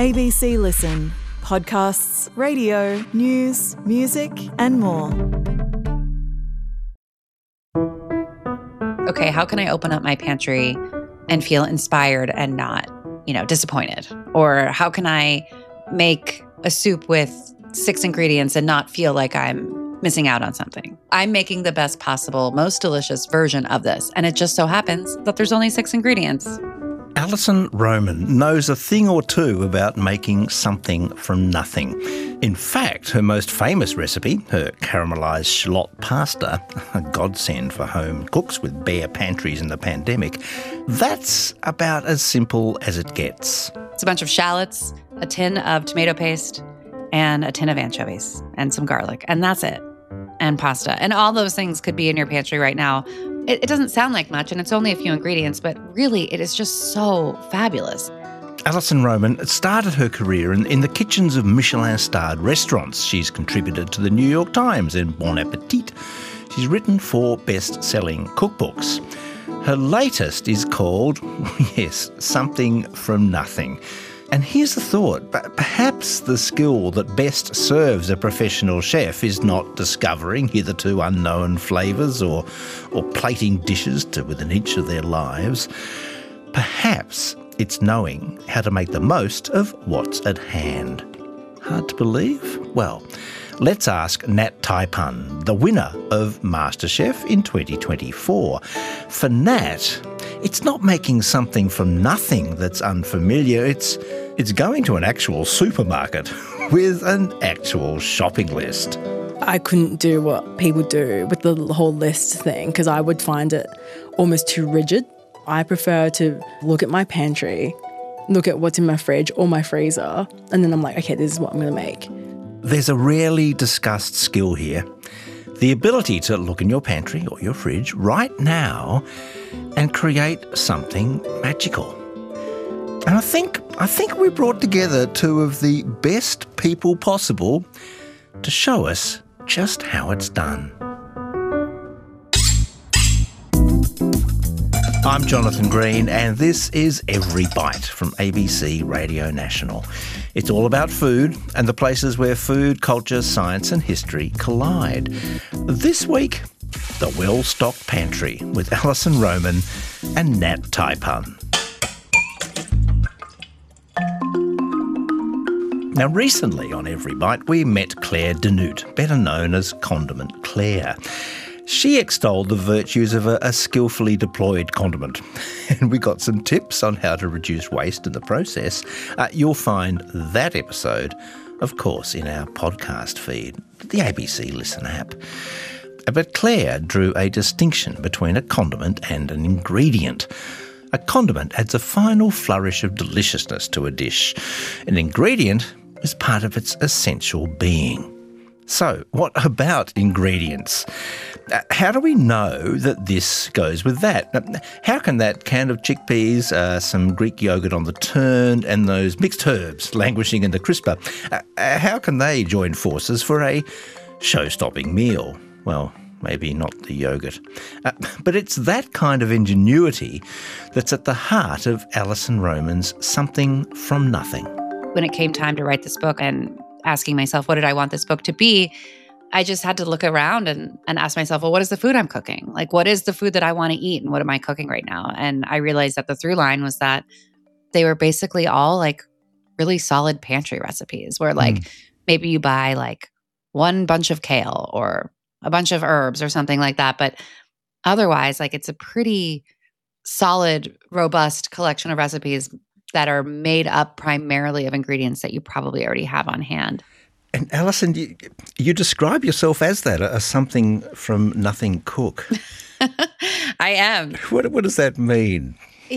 ABC Listen. Podcasts, radio, news, music, and more. Okay, how can I open up my pantry and feel inspired and not, disappointed? Or how can I make a soup with 6 ingredients and not feel like I'm missing out on something? I'm making the best possible, most delicious version of this. And it just so happens that there's only 6 ingredients. Alison Roman knows a thing or two about making something from nothing. In fact, her most famous recipe, her caramelised shallot pasta, a godsend for home cooks with bare pantries in the pandemic, that's about as simple as it gets. It's a bunch of shallots, a tin of tomato paste, and a tin of anchovies, and some garlic, and that's it. And pasta. And all those things could be in your pantry right now. It doesn't sound like much, and it's only a few ingredients, but really, it is just so fabulous. Alison Roman started her career in the kitchens of Michelin-starred restaurants. She's contributed to the New York Times and Bon Appetit. She's written 4 best-selling cookbooks. Her latest is called, Something from Nothing. And here's the thought, perhaps the skill that best serves a professional chef is not discovering hitherto unknown flavours or plating dishes to within inch of their lives. Perhaps it's knowing how to make the most of what's at hand. Hard to believe? Well, let's ask Nat Taipan, the winner of MasterChef in 2024. For Nat, it's not making something from nothing that's unfamiliar. It's going to an actual supermarket with an actual shopping list. I couldn't do what people do with the whole list thing because I would find it almost too rigid. I prefer to look at my pantry, look at what's in my fridge or my freezer, and then I'm like, okay, this is what I'm going to make. There's a rarely discussed skill here. The ability to look in your pantry or your fridge right now and create something magical. And I think we brought together 2 of the best people possible to show us just how it's done. I'm Jonathan Green, and this is Every Bite from ABC Radio National. It's all about food and the places where food, culture, science and history collide. This week, the well-stocked pantry with Alison Roman and Nat Taipan. Now, recently on Every Bite, we met Claire Denute, better known as Condiment Claire. She extolled the virtues of a skillfully deployed condiment, and we got some tips on how to reduce waste in the process. You'll find that episode, of course, in our podcast feed, the ABC Listen app. But Claire drew a distinction between a condiment and an ingredient. A condiment adds a final flourish of deliciousness to a dish. An ingredient is part of its essential being. So, what about ingredients? How do we know that this goes with that? How can that can of chickpeas, some Greek yogurt on the turn, and those mixed herbs languishing in the crisper, how can they join forces for a show-stopping meal? Well, maybe not the yogurt. But it's that kind of ingenuity that's at the heart of Alison Roman's Something from Nothing. When it came time to write this book and asking myself, what did I want this book to be? I just had to look around and ask myself, well, what is the food I'm cooking? Like, what is the food that I want to eat and what am I cooking right now? And I realized that the through line was that they were basically all like really solid pantry recipes where like maybe you buy like 1 bunch of kale or a bunch of herbs or something like that. But otherwise, like it's a pretty solid, robust collection of recipes that are made up primarily of ingredients that you probably already have on hand. And Alison, you describe yourself as that, a something from nothing cook. I am. What does that mean?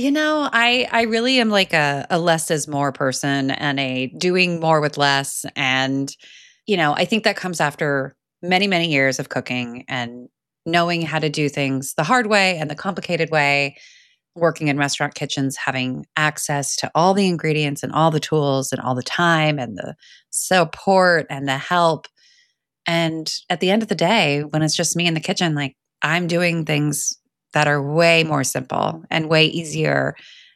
I really am like a less is more person and a doing more with less. And, I think that comes after many, many years of cooking and knowing how to do things the hard way and the complicated way, working in restaurant kitchens, having access to all the ingredients and all the tools and all the time and the support and the help. And at the end of the day, when it's just me in the kitchen, like I'm doing things that are way more simple and way easier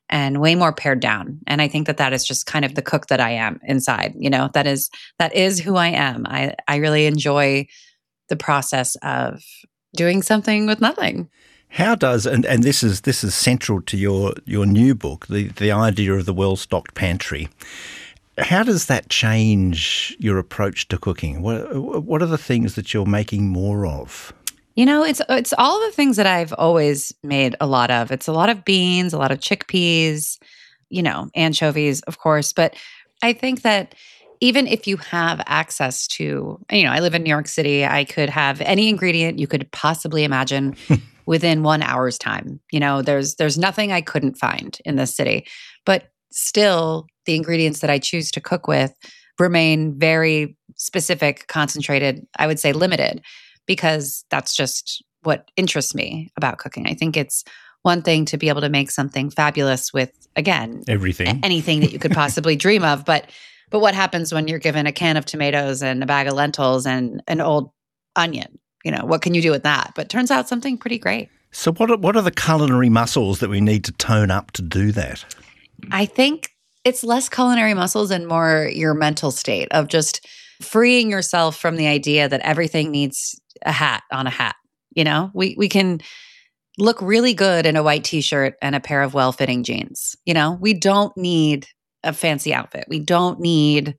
and way more pared down. And I think that that is just kind of the cook that I am inside. That is who I am. I really enjoy the process of doing something with nothing. How does and this is central to your new book, the idea of the well-stocked pantry. How does that change your approach to cooking? What are the things that you're making more of? It's all the things that I've always made a lot of. It's a lot of beans, a lot of chickpeas, anchovies, of course. But I think that even if you have access to, I live in New York City, I could have any ingredient you could possibly imagine within 1 hour's time. There's nothing I couldn't find in this city. But still, the ingredients that I choose to cook with remain very specific, concentrated, I would say limited, because that's just what interests me about cooking. I think it's one thing to be able to make something fabulous with, again, anything that you could possibly dream of. But what happens when you're given a can of tomatoes and a bag of lentils and an old onion? What can you do with that? But turns out something pretty great. So what are the culinary muscles that we need to tone up to do that? I think it's less culinary muscles and more your mental state of just freeing yourself from the idea that everything needs a hat on a hat. We can look really good in a white t-shirt and a pair of well-fitting jeans. We don't need a fancy outfit. We don't need,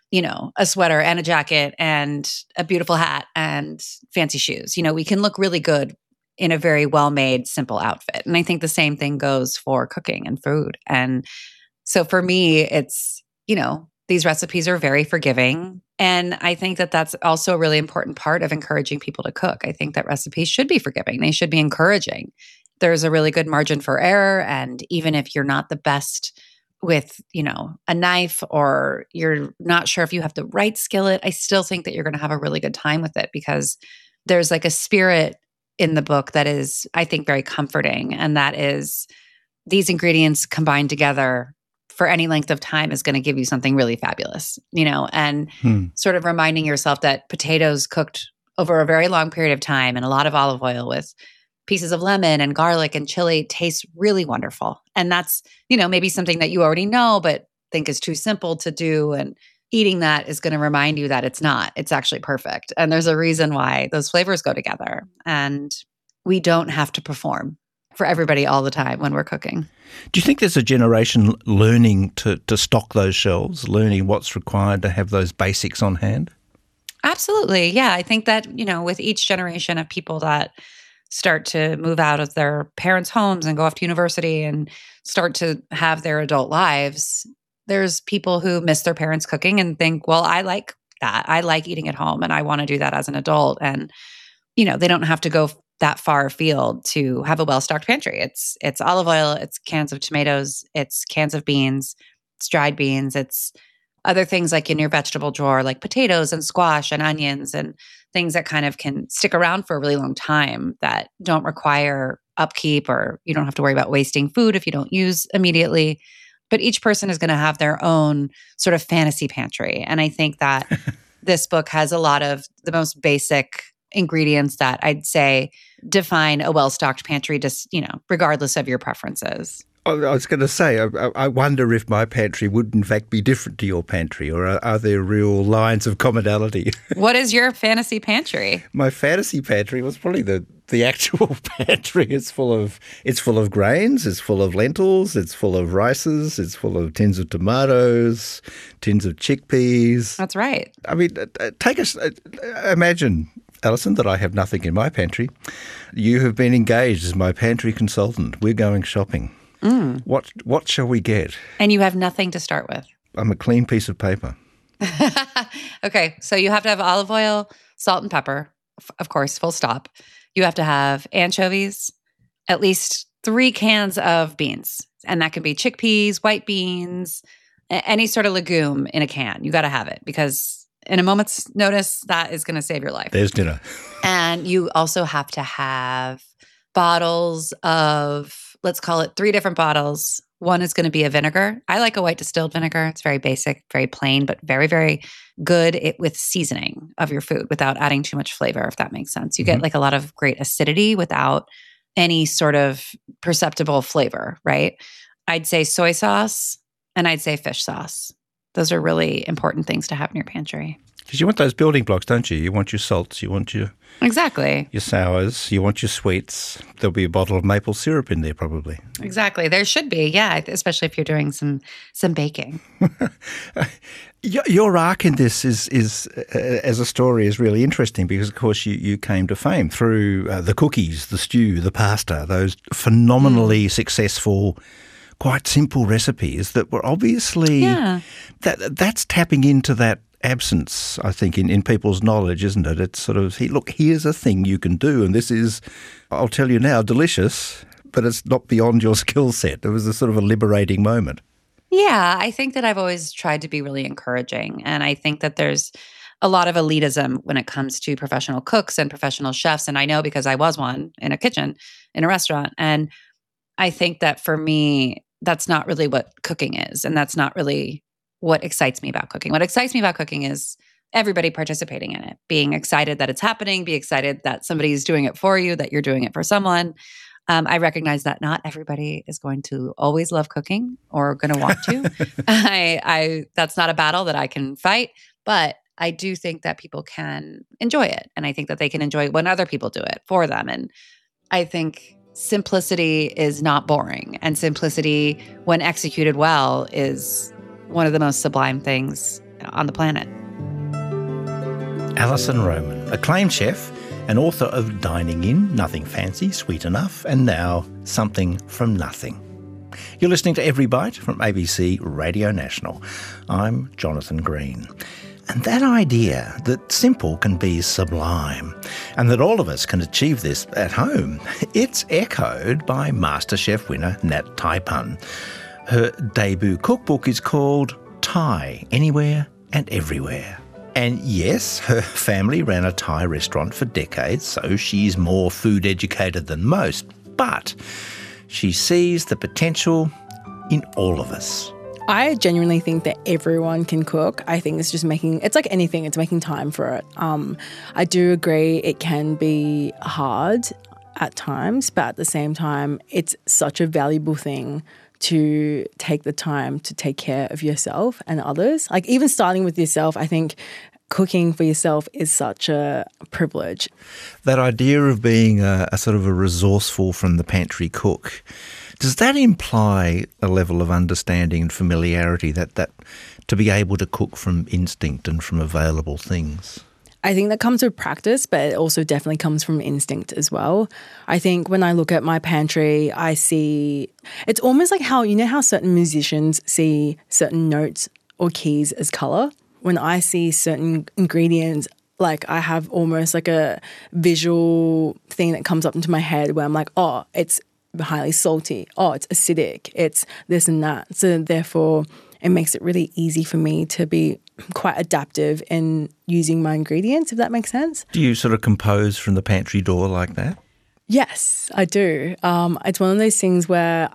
a sweater and a jacket and a beautiful hat and fancy shoes. We can look really good in a very well-made, simple outfit. And I think the same thing goes for cooking and food. And so for me, it's, these recipes are very forgiving. And I think that that's also a really important part of encouraging people to cook. I think that recipes should be forgiving. They should be encouraging. There's a really good margin for error. And even if you're not the best with, a knife, or you're not sure if you have the right skillet, I still think that you're going to have a really good time with it, because there's like a spirit in the book that is, I think, very comforting. And that is, these ingredients combined together for any length of time is going to give you something really fabulous, and sort of reminding yourself that potatoes cooked over a very long period of time in a lot of olive oil with pieces of lemon and garlic and chili tastes really wonderful. And that's, maybe something that you already know, but think is too simple to do. And eating that is going to remind you that it's not. It's actually perfect. And there's a reason why those flavors go together. And we don't have to perform for everybody all the time when we're cooking. Do you think there's a generation learning to stock those shelves, learning what's required to have those basics on hand? Absolutely. Yeah. I think that, with each generation of people that start to move out of their parents' homes and go off to university and start to have their adult lives, there's people who miss their parents' cooking and think, well, I like that. I like eating at home and I want to do that as an adult. And, they don't have to go that far afield to have a well-stocked pantry. It's olive oil, it's cans of tomatoes, it's cans of beans, it's dried beans, it's other things like in your vegetable drawer, like potatoes and squash and onions and things that kind of can stick around for a really long time that don't require upkeep, or you don't have to worry about wasting food if you don't use immediately. But each person is going to have their own sort of fantasy pantry. And I think that this book has a lot of the most basic ingredients that I'd say define a well-stocked pantry, just, regardless of your preferences. I was going to say, I wonder if my pantry would in fact be different to your pantry, or are there real lines of commonality? What is your fantasy pantry? My fantasy pantry was probably the actual pantry. It's full of grains, it's full of lentils, it's full of rices, it's full of tins of tomatoes, tins of chickpeas. That's right. I mean, imagine, Alison, that I have nothing in my pantry. You have been engaged as my pantry consultant. We're going shopping. What shall we get? And you have nothing to start with. I'm a clean piece of paper. Okay, so you have to have olive oil, salt and pepper, of course, full stop. You have to have anchovies, at least 3 cans of beans. And that can be chickpeas, white beans, any sort of legume in a can. You got to have it, because in a moment's notice, that is going to save your life. There's dinner. And you also have to have bottles of, let's call it 3 different bottles. One is going to be a vinegar. I like a white distilled vinegar. It's very basic, very plain, but very, very good with seasoning of your food without adding too much flavor, if that makes sense. You get like a lot of great acidity without any sort of perceptible flavor, right? I'd say soy sauce, and I'd say fish sauce. Those are really important things to have in your pantry. Because you want those building blocks, don't you? You want your salts, you want your sours, you want your sweets. There'll be a bottle of maple syrup in there probably. Exactly. There should be, yeah, especially if you're doing some baking. Your arc in this is as a story is really interesting because, of course, you came to fame through the cookies, the stew, the pasta, those phenomenally successful, quite simple recipes that were obviously that's tapping into that absence, I think, in people's knowledge, isn't it? It's sort of, look, here's a thing you can do, and this is, I'll tell you now, delicious, but it's not beyond your skill set. It was a sort of a liberating moment. Yeah, I think that I've always tried to be really encouraging. And I think that there's a lot of elitism when it comes to professional cooks and professional chefs. And I know because I was one in a kitchen, in a restaurant. And I think that for me, that's not really what cooking is. And that's not really what excites me about cooking. What excites me about cooking is everybody participating in it, being excited that it's happening, be excited that somebody's doing it for you, that you're doing it for someone. I recognize that not everybody is going to always love cooking or going to want to. I that's not a battle that I can fight, but I do think that people can enjoy it. And I think that they can enjoy it when other people do it for them. And I think simplicity is not boring. And simplicity, when executed well, is one of the most sublime things on the planet. Alison Roman, acclaimed chef and author of Dining In, Nothing Fancy, Sweet Enough, and now Something from Nothing. You're listening to Every Bite from ABC Radio National. I'm Jonathan Green. And that idea that simple can be sublime and that all of us can achieve this at home, it's echoed by MasterChef winner Nat Thai Pan. Her debut cookbook is called Thai, Anywhere and Everywhere. And yes, her family ran a Thai restaurant for decades, so she's more food educated than most. But she sees the potential in all of us. I genuinely think that everyone can cook. I think it's just it's like anything, it's making time for it. I do agree it can be hard at times, but at the same time, it's such a valuable thing to take the time to take care of yourself and others. Like even starting with yourself, I think cooking for yourself is such a privilege. That idea of being a sort of a resourceful from the pantry cook, does that imply a level of understanding and familiarity that to be able to cook from instinct and from available things? I think that comes with practice, but it also definitely comes from instinct as well. I think when I look at my pantry, I see it's almost like how certain musicians see certain notes or keys as color. When I see certain ingredients, like I have almost like a visual thing that comes up into my head where I'm like, oh, it's highly salty. Oh, it's acidic. It's this and that. So therefore, it makes it really easy for me to be quite adaptive in using my ingredients, if that makes sense. Do you sort of compose from the pantry door like that? Yes, I do. It's one of those things where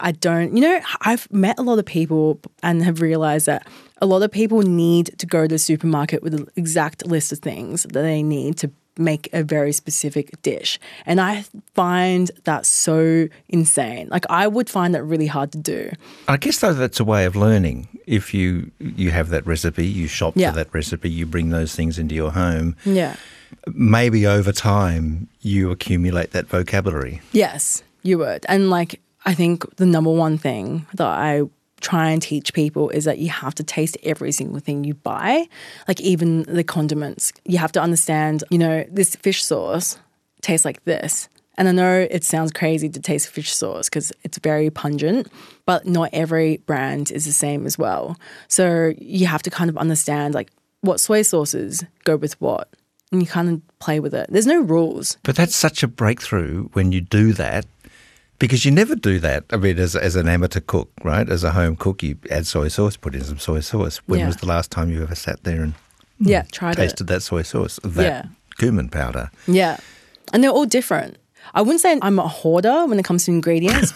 I've met a lot of people and have realized that a lot of people need to go to the supermarket with an exact list of things that they need to make a very specific dish. And I find that so insane. Like I would find that really hard to do. I guess though that's a way of learning. If you have that recipe, you shop for that recipe, you bring those things into your home. Yeah. Maybe over time you accumulate that vocabulary. Yes, you would. And like I think the number one thing that I try and teach people is that you have to taste every single thing you buy, like even the condiments. You have to understand, this fish sauce tastes like this. And I know it sounds crazy to taste fish sauce because it's very pungent, but not every brand is the same as well. So you have to kind of understand like what soy sauces go with what, and you kind of play with it. There's no rules. But that's such a breakthrough when you do that. Because you never do that. I mean, as an amateur cook, right? As a home cook, you add soy sauce, put in some soy sauce. When was the last time you ever sat there and tasted that soy sauce, that cumin powder? Yeah. And they're all different. I wouldn't say I'm a hoarder when it comes to ingredients,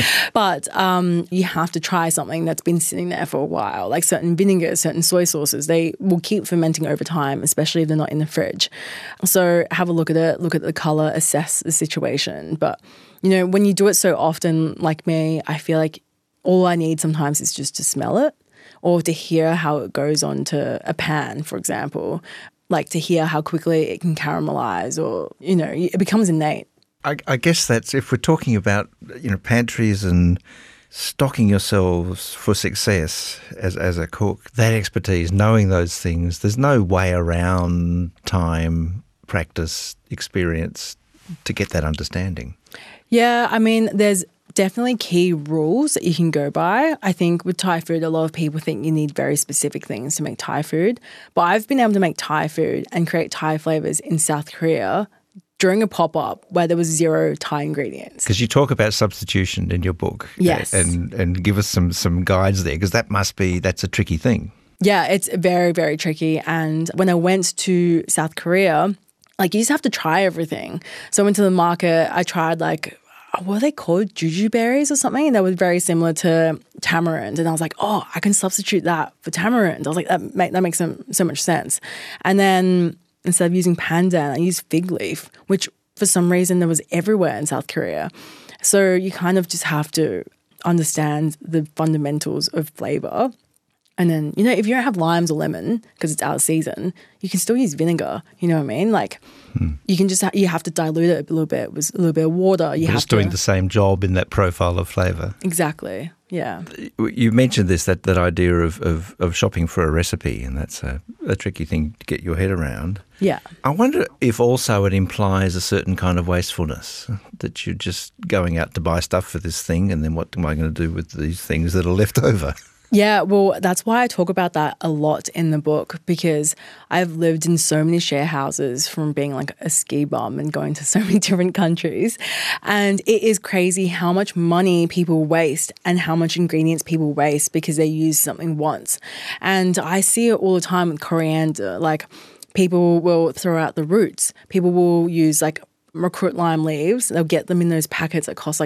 but you have to try something that's been sitting there for a while, like certain vinegars, certain soy sauces. They will keep fermenting over time, especially if they're not in the fridge. So have a look at it, look at the color, assess the situation. But, when you do it so often like me, I feel like all I need sometimes is just to smell it or to hear how it goes onto a pan, for example, like to hear how quickly it can caramelize or, it becomes innate. I guess that's, if we're talking about, pantries and stocking yourselves for success as a cook, that expertise, knowing those things, there's no way around time, practice, experience to get that understanding. Yeah, I mean, there's definitely key rules that you can go by. I think with Thai food, a lot of people think you need very specific things to make Thai food. But I've been able to make Thai food and create Thai flavors in South Korea during a pop-up where there was 0 Thai ingredients. Because you talk about substitution in your book. Yes. And give us some guides there, because that's a tricky thing. Yeah, it's very, very tricky. And when I went to South Korea, you just have to try everything. So I went to the market, I tried what are they called? Juju berries or something? That was very similar to tamarind. And I was like, oh, I can substitute that for tamarind. I was like, that makes so much sense. And then instead of using pandan, I used fig leaf, which for some reason there was everywhere in South Korea. So you kind of just have to understand the fundamentals of flavor. And then, if you don't have limes or lemon because it's out of season, you can still use vinegar. You know what I mean? You can just you have to dilute it a little bit with a little bit of water. It's doing the same job in that profile of flavour. Exactly. Yeah. You mentioned this, that idea of shopping for a recipe, and that's a tricky thing to get your head around. Yeah. I wonder if also it implies a certain kind of wastefulness, that you're just going out to buy stuff for this thing, and then what am I going to do with these things that are left over? Yeah, well, that's why I talk about that a lot in the book, because I've lived in so many share houses from being a ski bum and going to so many different countries. And it is crazy how much money people waste and how much ingredients people waste because they use something once. And I see it all the time with coriander. People will throw out the roots. People will use recruit lime leaves. They'll get them in those packets that cost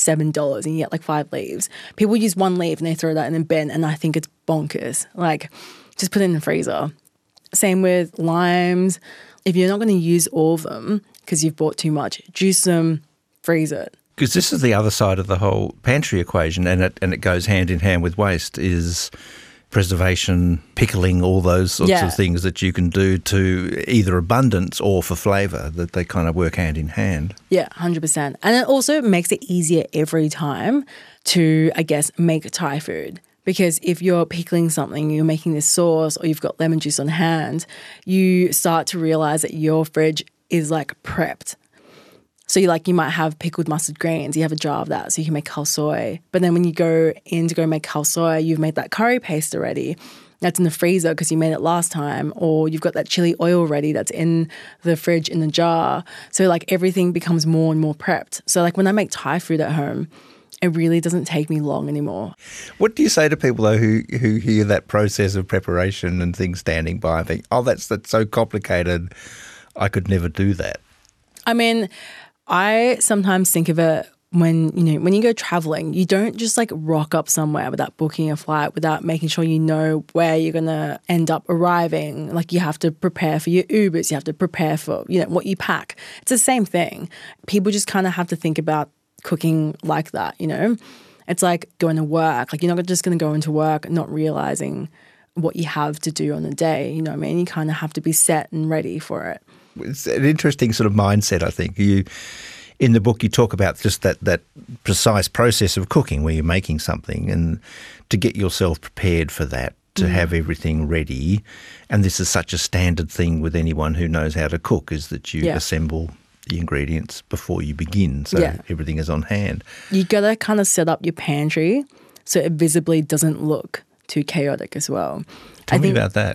$7 and you get 5 leaves. People use 1 leaf and they throw that in the bin, and I think it's bonkers. Just put it in the freezer. Same with limes. If you're not going to use all of them because you've bought too much, juice them, freeze it. Because this is the other side of the whole pantry equation, and it goes hand in hand with waste, is preservation, pickling, all those sorts of things that you can do to either abundance or for flavour, that they kind of work hand in hand. Yeah, 100%. And it also makes it easier every time to, make Thai food. Because if you're pickling something, you're making this sauce, or you've got lemon juice on hand, you start to realise that your fridge is prepped. So you might have pickled mustard greens, you have a jar of that, so you can make khao soi. But then when you go in to go make khao soi, you've made that curry paste already. That's in the freezer because you made it last time, or you've got that chili oil ready that's in the fridge in the jar. So everything becomes more and more prepped. So when I make Thai food at home, it really doesn't take me long anymore. What do you say to people though who hear that process of preparation and things standing by and think, oh, that's so complicated, I could never do that? I mean, I sometimes think of it when you go traveling, you don't just rock up somewhere without booking a flight, without making sure you know where you're going to end up arriving. You have to prepare for your Ubers, you have to prepare for, what you pack. It's the same thing. People just kind of have to think about cooking like that, It's like going to work. You're not just going to go into work not realizing what you have to do on the day, you know what I mean? You kind of have to be set and ready for it. It's an interesting sort of mindset, I think. In the book, you talk about just that precise process of cooking where you're making something, and to get yourself prepared for that, to have everything ready. And this is such a standard thing with anyone who knows how to cook, is that you assemble the ingredients before you begin, so everything is on hand. You got to kind of set up your pantry so it visibly doesn't look too chaotic as well. Tell me about that.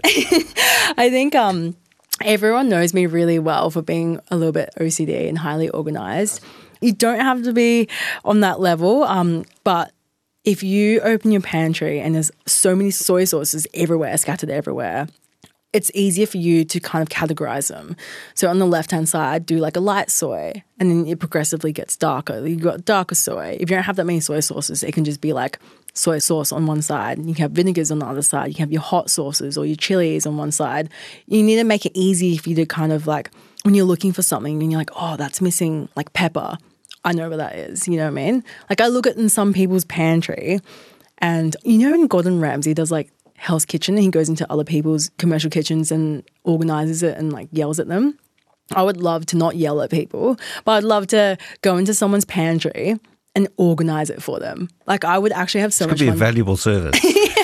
I think everyone knows me really well for being a little bit OCD and highly organised. You don't have to be on that level, but if you open your pantry and there's so many soy sauces everywhere, scattered everywhere, it's easier for you to kind of categorize them. So on the left-hand side, do a light soy, and then it progressively gets darker. You've got darker soy. If you don't have that many soy sauces, it can just be soy sauce on one side. You can have vinegars on the other side. You can have your hot sauces or your chilies on one side. You need to make it easy for you to kind of when you're looking for something and you're oh, that's missing pepper. I know what that is. You know what I mean? I look at in some people's pantry And you know, when Gordon Ramsay does like Hell's Kitchen, and he goes into other people's commercial kitchens and organizes it and like yells at them. I would love to not yell at people, but I'd love to go into someone's pantry and organize it for them. Like I would actually have so much fun. Could be a valuable service.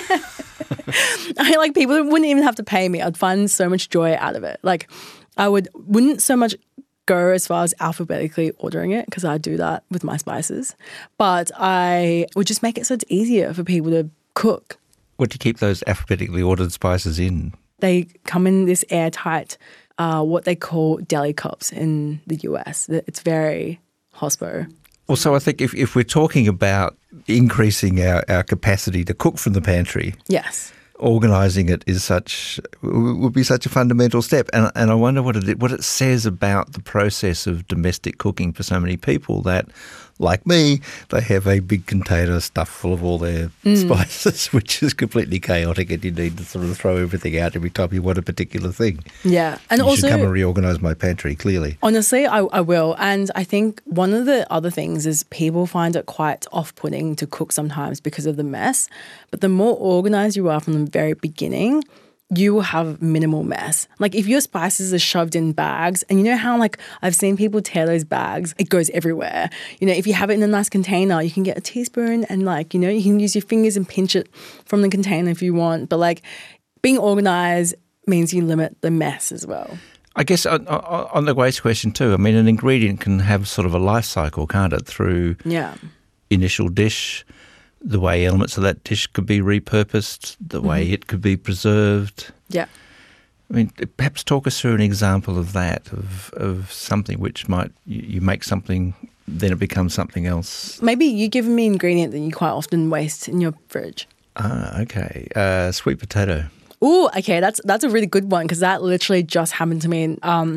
I like people wouldn't even have to pay me. I'd find so much joy out of it. Like I wouldn't so much go as far as alphabetically ordering it because I do that with my spices, but I would just make it so it's easier for people to cook. What do you keep those alphabetically ordered spices in? They come in this airtight, what they call deli cups in the US. It's very hospo. Also, I think if we're talking about increasing our capacity to cook from the pantry, Yes. organising it would be such a fundamental step. And I wonder what it says about the process of domestic cooking for so many people that, like me, they have a big container stuffed full of all their spices, which is completely chaotic, and you need to sort of throw everything out every time you want a particular thing. Yeah. And you also, should come and reorganise my pantry, clearly. honestly, I will. And I think one of the other things is people find it quite off-putting to cook sometimes because of the mess. But the more organised you are from the very beginning, you will have minimal mess. Like if your spices are shoved in bags, and you know how like I've seen people tear those bags, it goes everywhere. You know, if you have it in a nice container, you can get a teaspoon and like, you know, you can use your fingers and pinch it from the container if you want. But like being organised means you limit the mess as well. I guess on the waste question too, I mean, an ingredient can have sort of a life cycle, can't it, through initial dish, the way elements of that dish could be repurposed, the way it could be preserved. Yeah. I mean, perhaps talk us through an example of that, of something which you make something, then it becomes something else. Maybe you give me an ingredient that you quite often waste in your fridge. Ah, okay. Sweet potato. Ooh, okay, that's a really good one because that literally just happened to me.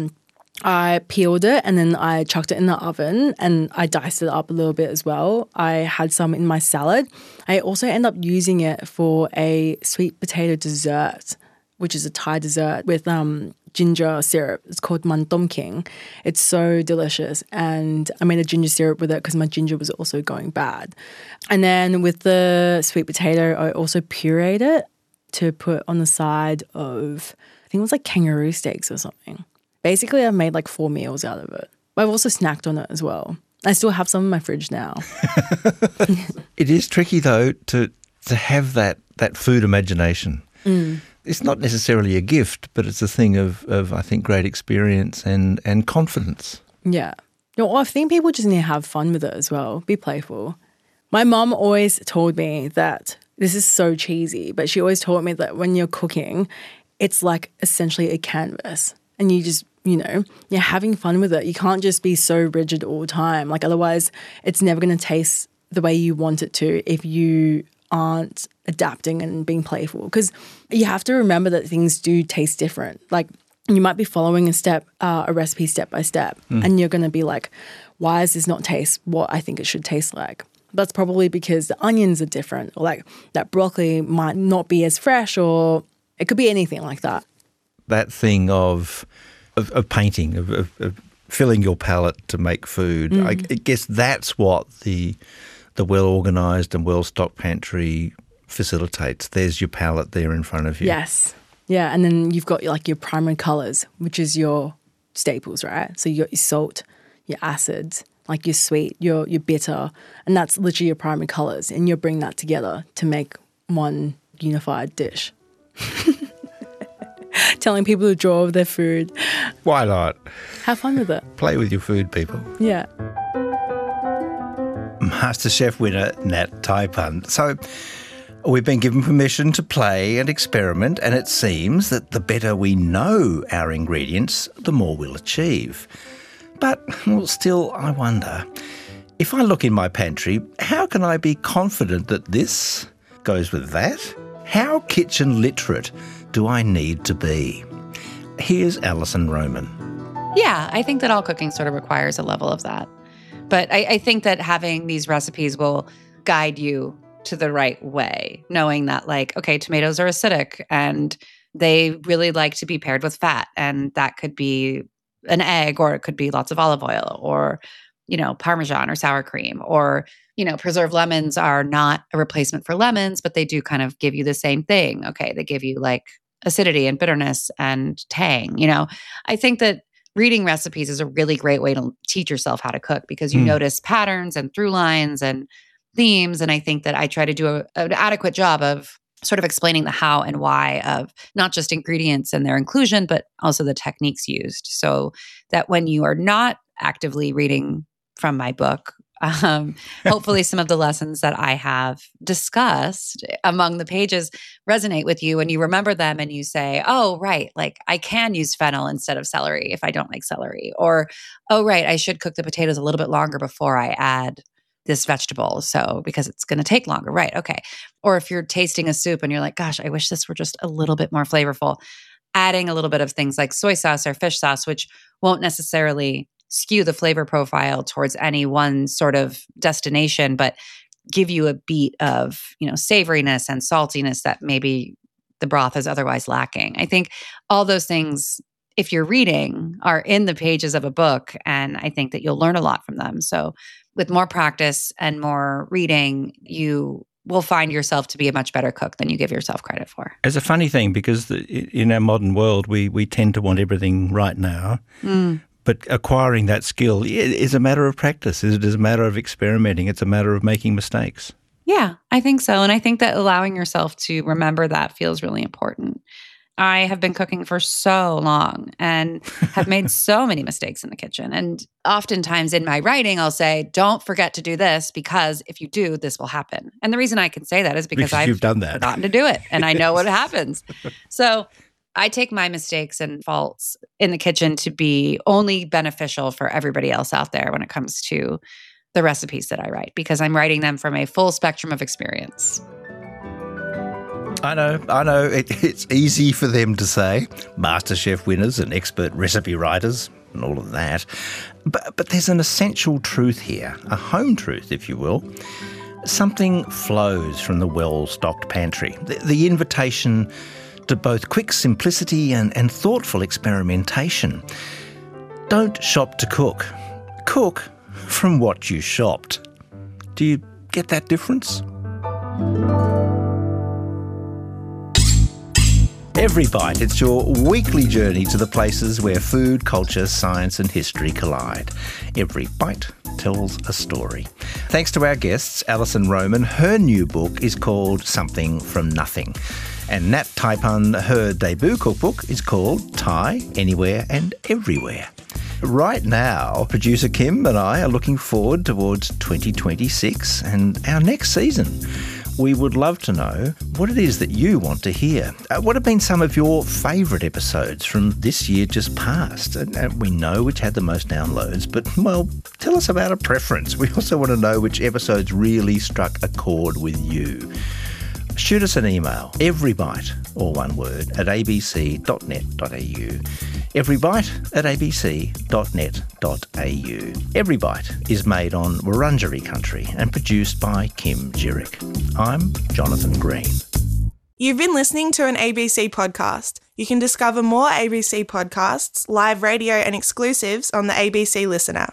I peeled it and then I chucked it in the oven and I diced it up a little bit as well. I had some in my salad. I also end up using it for a sweet potato dessert, which is a Thai dessert with ginger syrup. It's called Man Tom King. It's so delicious. And I made a ginger syrup with it because my ginger was also going bad. And then with the sweet potato, I also pureed it to put on the side of, I think it was like kangaroo steaks or something. Basically, I've made like 4 meals out of it. But I've also snacked on it as well. I still have some in my fridge now. It is tricky though to have that food imagination. It's not necessarily a gift, but it's a thing of I think great experience and confidence. Yeah. No, I think people just need to have fun with it as well. Be playful. My mum always told me that, this is so cheesy, but she always taught me that when you're cooking, it's like essentially a canvas. And you just, you know, you're having fun with it. You can't just be so rigid all the time. Like otherwise, it's never going to taste the way you want it to if you aren't adapting and being playful. Because you have to remember that things do taste different. Like you might be following a recipe step by step, and you're going to be like, why does this not taste what I think it should taste like? That's probably because the onions are different, or like that broccoli might not be as fresh, or it could be anything like that. That thing of painting, of filling your palate to make food. I guess that's what the well-organised and well-stocked pantry facilitates. There's your palate there in front of you. Yes. Yeah, and then you've got like your primary colours, which is your staples, right? So you got your salt, your acids, like your sweet, your bitter, and that's literally your primary colours, and you bring that together to make one unified dish. Telling people to draw their food. Why not? Have fun with it. Play with your food, people. Yeah. MasterChef winner Nat Taipan. So we've been given permission to play and experiment, and it seems that the better we know our ingredients, the more we'll achieve. But still, I wonder, if I look in my pantry, how can I be confident that this goes with that? How kitchen literate do I need to be? Here's Alison Roman. Yeah, I think that all cooking sort of requires a level of that. But I think that having these recipes will guide you to the right way, knowing that like, okay, tomatoes are acidic and they really like to be paired with fat. And that could be an egg, or it could be lots of olive oil, or, you know, Parmesan or sour cream, or preserved lemons are not a replacement for lemons, but they do kind of give you the same thing. Okay. They give you like acidity and bitterness and tang. I think that reading recipes is a really great way to teach yourself how to cook because you notice patterns and through lines and themes. And I think that I try to do an adequate job of sort of explaining the how and why of not just ingredients and their inclusion, but also the techniques used. So that when you are not actively reading from my book, hopefully some of the lessons that I have discussed among the pages resonate with you and you remember them and you say, oh, right, like I can use fennel instead of celery if I don't like celery. Or, oh, right, I should cook the potatoes a little bit longer before I add this vegetable. So because it's going to take longer. Right. Okay. Or if you're tasting a soup and you're like, gosh, I wish this were just a little bit more flavorful, adding a little bit of things like soy sauce or fish sauce, which won't necessarily skew the flavor profile towards any one sort of destination, but give you a beat of, savoriness and saltiness that maybe the broth is otherwise lacking. I think all those things, if you're reading, are in the pages of a book, and I think that you'll learn a lot from them. So with more practice and more reading, you will find yourself to be a much better cook than you give yourself credit for. It's a funny thing because in our modern world, we tend to want everything right now. But acquiring that skill is a matter of practice. It is a matter of experimenting. It's a matter of making mistakes. Yeah, I think so. And I think that allowing yourself to remember that feels really important. I have been cooking for so long and have made so many mistakes in the kitchen. And oftentimes in my writing, I'll say, don't forget to do this because if you do, this will happen. And the reason I can say that is because I've you've done that. Forgotten to do it and I know what happens. So I take my mistakes and faults in the kitchen to be only beneficial for everybody else out there when it comes to the recipes that I write, because I'm writing them from a full spectrum of experience. I know. It's easy for them to say, MasterChef winners and expert recipe writers and all of that. But there's an essential truth here, a home truth, if you will. Something flows from the well-stocked pantry. The invitation to both quick simplicity and thoughtful experimentation. Don't shop to cook. Cook from what you shopped. Do you get that difference? Every Bite, it's your weekly journey to the places where food, culture, science and history collide. Every bite tells a story. Thanks to our guests, Alison Roman. Her new book is called Something from Nothing. And Nat Taipan, her debut cookbook is called Thai, Anywhere and Everywhere. Right now, producer Kim and I are looking forward towards 2026 and our next season. We would love to know what it is that you want to hear. What have been some of your favourite episodes from this year just past? And we know which had the most downloads, but, well, tell us about a preference. We also want to know which episodes really struck a chord with you. Shoot us an email, everybite, all one word, at abc.net.au. everybite@abc.net.au. Every Bite is made on Wurundjeri country and produced by Kim Jirick. I'm Jonathan Green. You've been listening to an ABC podcast. You can discover more ABC podcasts, live radio and exclusives on the ABC Listener.